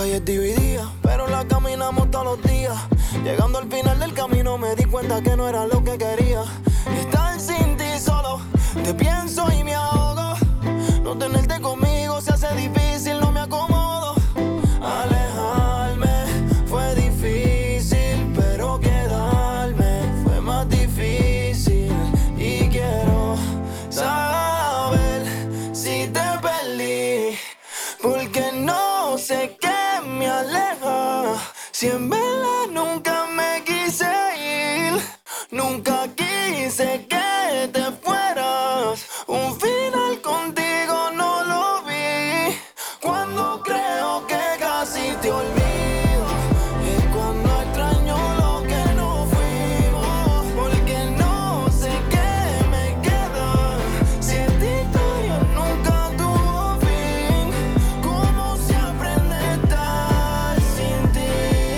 calle es dividida, pero la caminamos todos los días. Llegando al final del camino me di cuenta que no era lo que quería. Estar sin ti solo, te pienso y me ahogo. No tenerte conmigo se hace difícil, no me acomodo. Alejarme fue difícil, pero quedarme fue más difícil. Y quiero saber si te perdí, porque no sé qué me aleja. Si en verdad nunca me quise ir, nunca quise que te fueras. Un final contigo no lo vi. Cuando creo que casi te olvido, es cuando extraño lo que no fuimos. Porque no sé qué me queda si esta historia nunca tuvo fin. ¿Cómo se aprende a estar sin ti?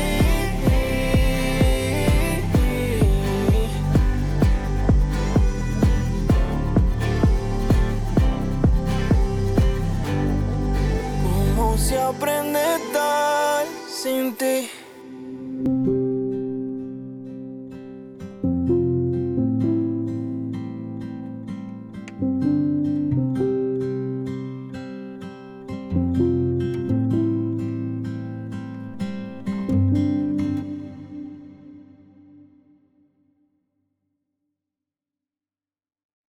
¿Cómo se aprende a estar sin ti?